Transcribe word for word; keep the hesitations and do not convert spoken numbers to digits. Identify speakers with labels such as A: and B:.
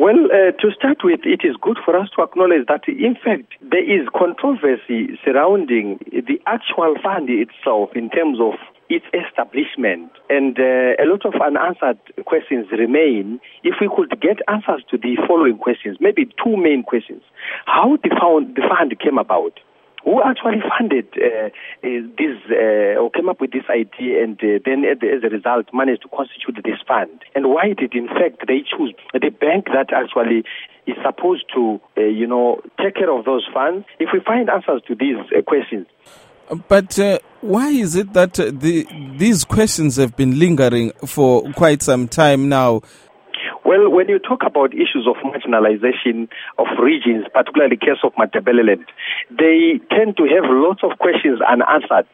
A: Well, uh, to start with, it is good for us to acknowledge that, in fact, there is controversy surrounding the actual fund itself in terms of its establishment. And uh, a lot of unanswered questions remain. If we could get answers to the following questions, maybe two main questions. How the fund, the fund came about? Who actually funded uh, this uh, or came up with this idea and uh, then as a result managed to constitute this fund? And why did, in fact, they choose the bank that actually is supposed to, uh, you know, take care of those funds? If we find answers to these uh, questions.
B: But uh, why is it that uh, the, these questions have been lingering for quite some time now?
A: Well, when you talk about issues of marginalization of regions, particularly the case of Matabeleland, they tend to have lots of questions unanswered.